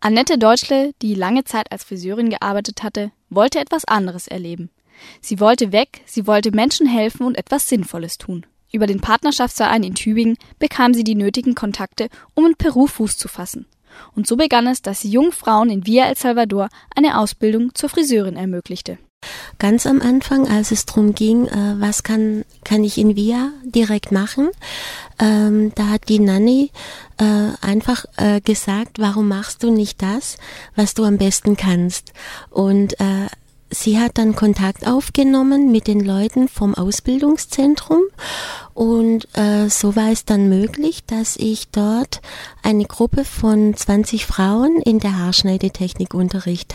Annette Deutschle, die lange Zeit als Friseurin gearbeitet hatte, wollte etwas anderes erleben. Sie wollte weg, sie wollte Menschen helfen und etwas Sinnvolles tun. Über den Partnerschaftsverein in Tübingen bekam sie die nötigen Kontakte, um in Peru Fuß zu fassen. Und so begann es, dass sie jungen Frauen in Villa El Salvador eine Ausbildung zur Friseurin ermöglichte. Ganz am Anfang, als es darum ging, was kann ich in Villa direkt machen, da hat die Nanny einfach gesagt, warum machst du nicht das, was du am besten kannst? Und sie hat dann Kontakt aufgenommen mit den Leuten vom Ausbildungszentrum und so war es dann möglich, dass ich dort eine Gruppe von 20 Frauen in der Haarschneidetechnik unterrichtet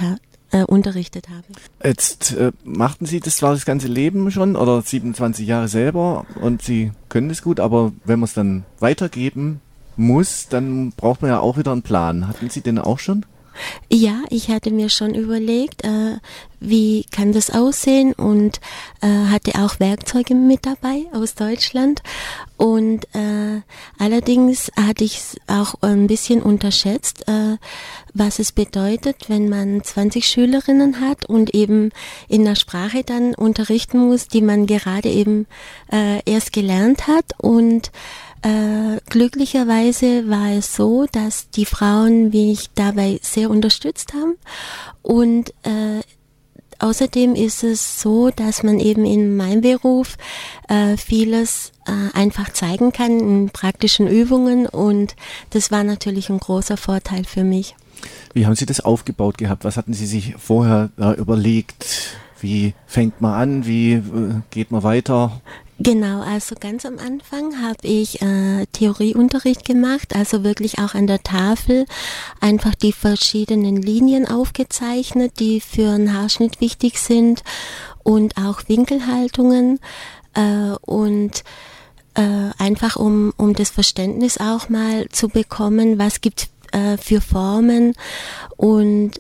habe. Jetzt machten Sie das ganze Leben schon oder 27 Jahre selber und Sie können es gut, aber wenn man es dann weitergeben muss, dann braucht man ja auch wieder einen Plan. Hatten Sie den auch schon? Ja, ich hatte mir schon überlegt, wie kann das aussehen und hatte auch Werkzeuge mit dabei aus Deutschland und allerdings hatte ich es auch ein bisschen unterschätzt, was es bedeutet, wenn man 20 Schülerinnen hat und eben in einer Sprache dann unterrichten muss, die man gerade eben erst gelernt hat und glücklicherweise war es so, dass die Frauen mich dabei sehr unterstützt haben und außerdem ist es so, dass man eben in meinem Beruf vieles einfach zeigen kann in praktischen Übungen und das war natürlich ein großer Vorteil für mich. Wie haben Sie das aufgebaut gehabt? Was hatten Sie sich vorher überlegt? Wie fängt man an? Wie geht man weiter? Genau, also ganz am Anfang habe ich Theorieunterricht gemacht, also wirklich auch an der Tafel einfach die verschiedenen Linien aufgezeichnet, die für einen Haarschnitt wichtig sind und auch Winkelhaltungen und einfach um das Verständnis auch mal zu bekommen, was gibt's für Formen und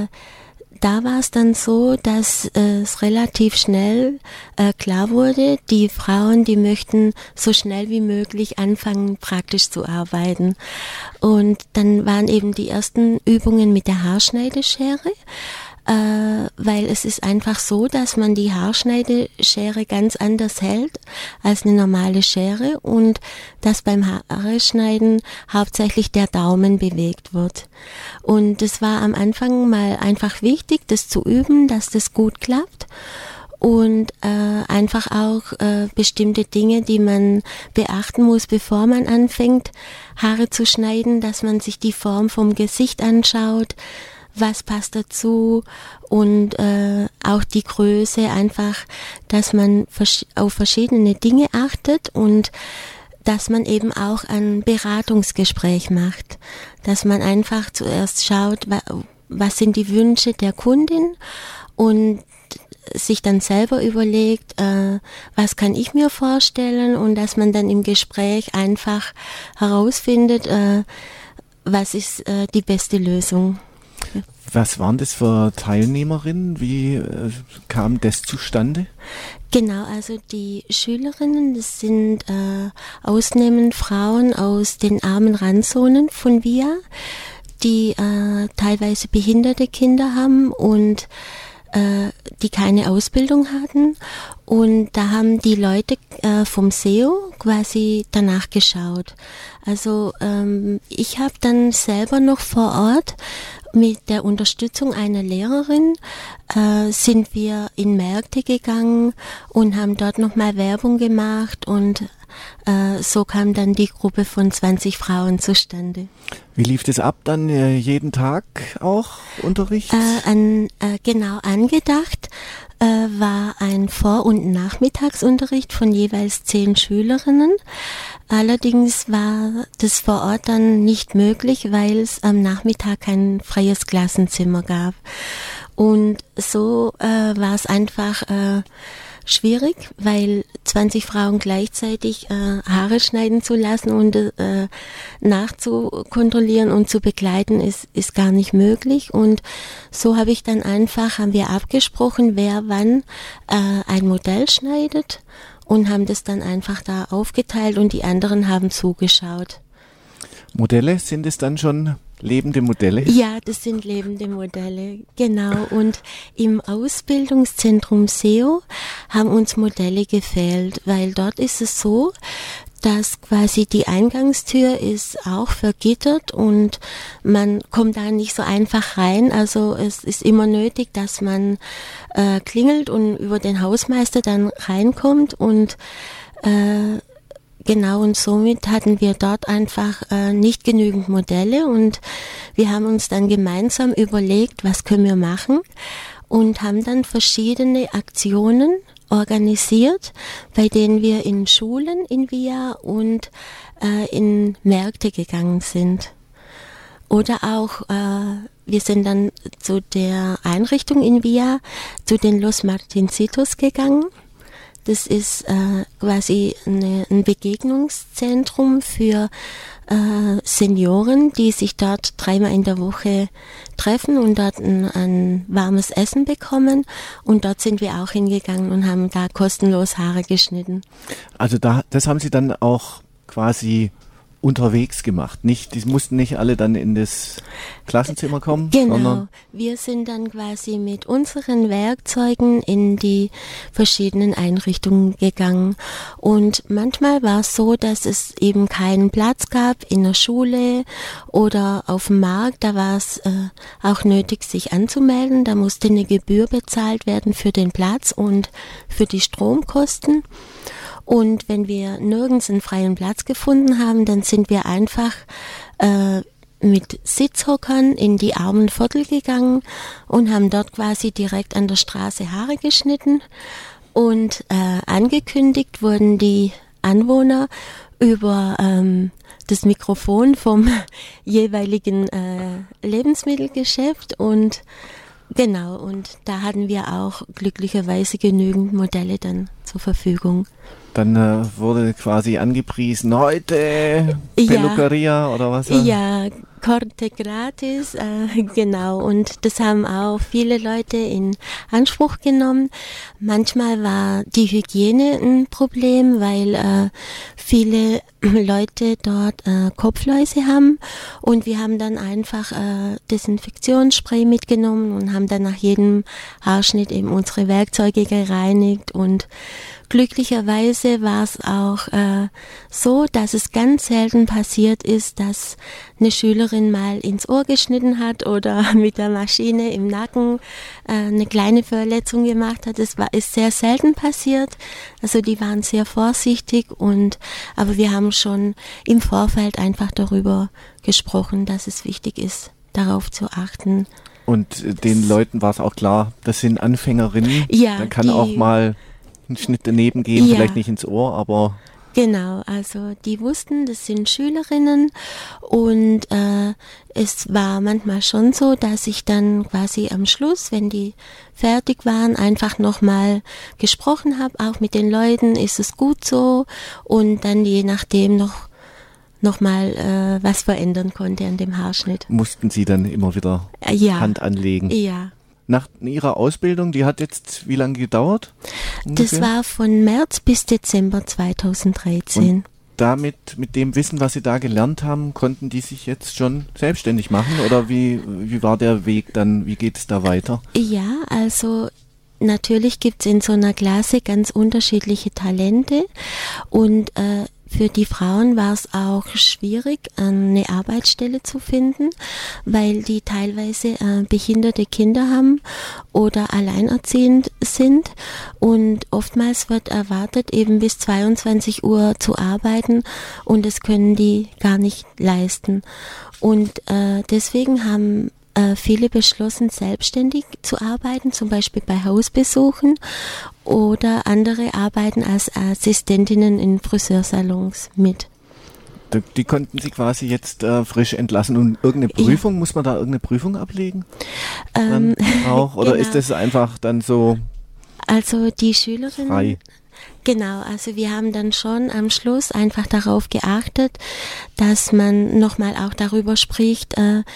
da war es dann so, dass es relativ schnell klar wurde, die Frauen, die möchten so schnell wie möglich anfangen, praktisch zu arbeiten. Und dann waren eben die ersten Übungen mit der Haarschneideschere, weil es ist einfach so, dass man die Haarschneideschere ganz anders hält als eine normale Schere und dass beim Haare-Schneiden hauptsächlich der Daumen bewegt wird. Und es war am Anfang mal einfach wichtig, das zu üben, dass das gut klappt und einfach auch bestimmte Dinge, die man beachten muss, bevor man anfängt, Haare zu schneiden, dass man sich die Form vom Gesicht anschaut, was passt dazu und auch die Größe, einfach, dass man auf verschiedene Dinge achtet und dass man eben auch ein Beratungsgespräch macht, dass man einfach zuerst schaut, was sind die Wünsche der Kundin und sich dann selber überlegt, was kann ich mir vorstellen und dass man dann im Gespräch einfach herausfindet, was ist die beste Lösung. Was waren das für Teilnehmerinnen? Wie kam das zustande? Genau, also die Schülerinnen, das sind ausnehmend Frauen aus den armen Randzonen von Villa, die teilweise behinderte Kinder haben und die keine Ausbildung hatten. Und da haben die Leute vom SEO quasi danach geschaut. Also ich habe dann selber noch vor Ort mit der Unterstützung einer Lehrerin sind wir in Märkte gegangen und haben dort nochmal Werbung gemacht und so kam dann die Gruppe von 20 Frauen zustande. Wie lief das ab dann jeden Tag auch Unterricht? Genau angedacht war ein Vor- und Nachmittagsunterricht von jeweils 10 Schülerinnen. Allerdings war das vor Ort dann nicht möglich, weil es am Nachmittag kein freies Klassenzimmer gab. Und so war es einfach schwierig, weil 20 Frauen gleichzeitig Haare schneiden zu lassen und nachzukontrollieren und zu begleiten ist gar nicht möglich. Und so haben wir abgesprochen, wer wann ein Modell schneidet und haben das dann einfach da aufgeteilt und die anderen haben zugeschaut. Modelle, sind es dann schon lebende Modelle? Ja, das sind lebende Modelle, genau. Und im Ausbildungszentrum SEO haben uns Modelle gefehlt, weil dort ist es so, dass quasi die Eingangstür ist auch vergittert und man kommt da nicht so einfach rein. Also es ist immer nötig, dass man klingelt und über den Hausmeister dann reinkommt und genau, und somit hatten wir dort einfach nicht genügend Modelle und wir haben uns dann gemeinsam überlegt, was können wir machen und haben dann verschiedene Aktionen organisiert, bei denen wir in Schulen in Via und in Märkte gegangen sind. Oder auch, wir sind dann zu der Einrichtung in Via, zu den Los Martincitos gegangen. Das ist quasi ein Begegnungszentrum für Senioren, die sich dort 3-mal in der Woche treffen und dort ein warmes Essen bekommen. Und dort sind wir auch hingegangen und haben da kostenlos Haare geschnitten. Also das haben Sie dann auch quasi unterwegs gemacht. Die mussten nicht alle dann in das Klassenzimmer kommen? Genau. Wir sind dann quasi mit unseren Werkzeugen in die verschiedenen Einrichtungen gegangen. Und manchmal war es so, dass es eben keinen Platz gab in der Schule oder auf dem Markt. Da war es auch nötig, sich anzumelden. Da musste eine Gebühr bezahlt werden für den Platz und für die Stromkosten. Und wenn wir nirgends einen freien Platz gefunden haben, dann sind wir einfach mit Sitzhockern in die armen Viertel gegangen und haben dort quasi direkt an der Straße Haare geschnitten. Und angekündigt wurden die Anwohner über das Mikrofon vom jeweiligen Lebensmittelgeschäft und genau, und da hatten wir auch glücklicherweise genügend Modelle dann zur Verfügung. Dann wurde quasi angepriesen, heute Peluqueria oder was? Ja, Corte gratis, genau. Und das haben auch viele Leute in Anspruch genommen. Manchmal war die Hygiene ein Problem, weil viele Leute dort Kopfläuse haben. Und wir haben dann einfach Desinfektionsspray mitgenommen und haben dann nach jedem Haarschnitt eben unsere Werkzeuge gereinigt. Und glücklicherweise war es auch so, dass es ganz selten passiert ist, dass eine Schülerin mal ins Ohr geschnitten hat oder mit der Maschine im Nacken eine kleine Verletzung gemacht hat. Das ist sehr selten passiert. Also die waren sehr vorsichtig aber wir haben schon im Vorfeld einfach darüber gesprochen, dass es wichtig ist, darauf zu achten. Und den Leuten war es auch klar, das sind Anfängerinnen. Ja, dann kann auch mal ein Schnitt daneben gehen, vielleicht nicht ins Ohr, aber... Genau, also die wussten, das sind Schülerinnen und es war manchmal schon so, dass ich dann quasi am Schluss, wenn die fertig waren, einfach nochmal gesprochen habe, auch mit den Leuten, ist es gut so und dann je nachdem noch mal was verändern konnte an dem Haarschnitt. Mussten Sie dann immer wieder Hand anlegen? Ja. Nach Ihrer Ausbildung, die hat jetzt wie lange gedauert? Ungefähr? Das war von März bis Dezember 2013. Und damit, mit dem Wissen, was Sie da gelernt haben, konnten die sich jetzt schon selbstständig machen? Oder wie war der Weg dann, wie geht es da weiter? Ja, also natürlich gibt es in so einer Klasse ganz unterschiedliche Talente und für die Frauen war es auch schwierig, eine Arbeitsstelle zu finden, weil die teilweise behinderte Kinder haben oder alleinerziehend sind und oftmals wird erwartet, eben bis 22 Uhr zu arbeiten und das können die gar nicht leisten. Und deswegen haben viele beschlossen, selbstständig zu arbeiten, zum Beispiel bei Hausbesuchen oder andere arbeiten als Assistentinnen in Friseursalons mit. Die konnten Sie quasi jetzt frisch entlassen. Und irgendeine Prüfung, muss man da irgendeine Prüfung ablegen? Auch? Oder genau. Ist das einfach dann so also die Schülerinnen frei? Genau, also wir haben dann schon am Schluss einfach darauf geachtet, dass man nochmal auch darüber spricht,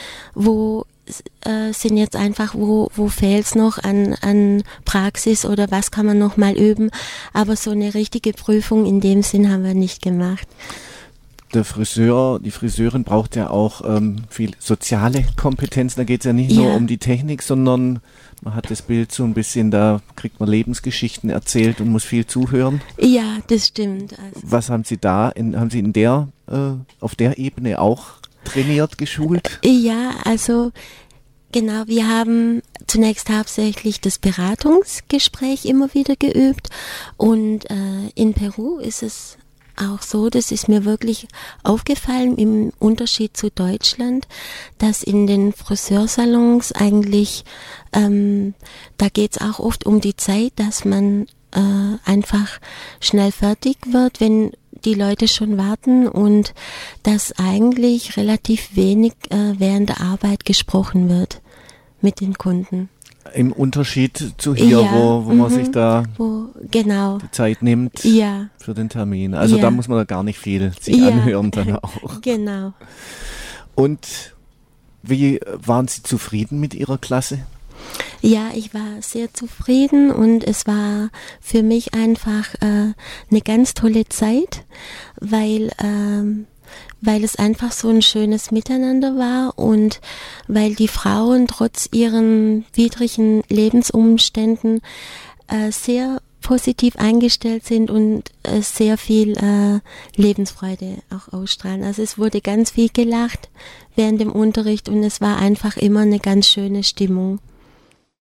wo sind jetzt einfach, wo fehlt es noch an Praxis oder was kann man noch mal üben, aber so eine richtige Prüfung in dem Sinn haben wir nicht gemacht. der Friseur, die Friseurin braucht ja auch viel soziale Kompetenz. Da geht es ja nicht nur um die Technik, sondern man hat das Bild so ein bisschen, da kriegt man Lebensgeschichten erzählt und muss viel zuhören. Ja, das stimmt. Also was haben Sie da, haben Sie auf der Ebene auch trainiert, geschult? Ja, also genau, wir haben zunächst hauptsächlich das Beratungsgespräch immer wieder geübt und in Peru ist es auch so, das ist mir wirklich aufgefallen im Unterschied zu Deutschland, dass in den Friseursalons eigentlich, da geht's auch oft um die Zeit, dass man einfach schnell fertig wird, wenn die Leute schon warten und dass eigentlich relativ wenig während der Arbeit gesprochen wird mit den Kunden. Im Unterschied zu hier, wo man sich da die Zeit nimmt für den Termin. Also da muss man da gar nicht viel sich anhören dann auch. Genau. Und wie waren Sie zufrieden mit Ihrer Klasse? Ja, ich war sehr zufrieden und es war für mich einfach eine ganz tolle Zeit, weil es einfach so ein schönes Miteinander war und weil die Frauen trotz ihren widrigen Lebensumständen sehr positiv eingestellt sind und sehr viel Lebensfreude auch ausstrahlen. Also es wurde ganz viel gelacht während dem Unterricht und es war einfach immer eine ganz schöne Stimmung.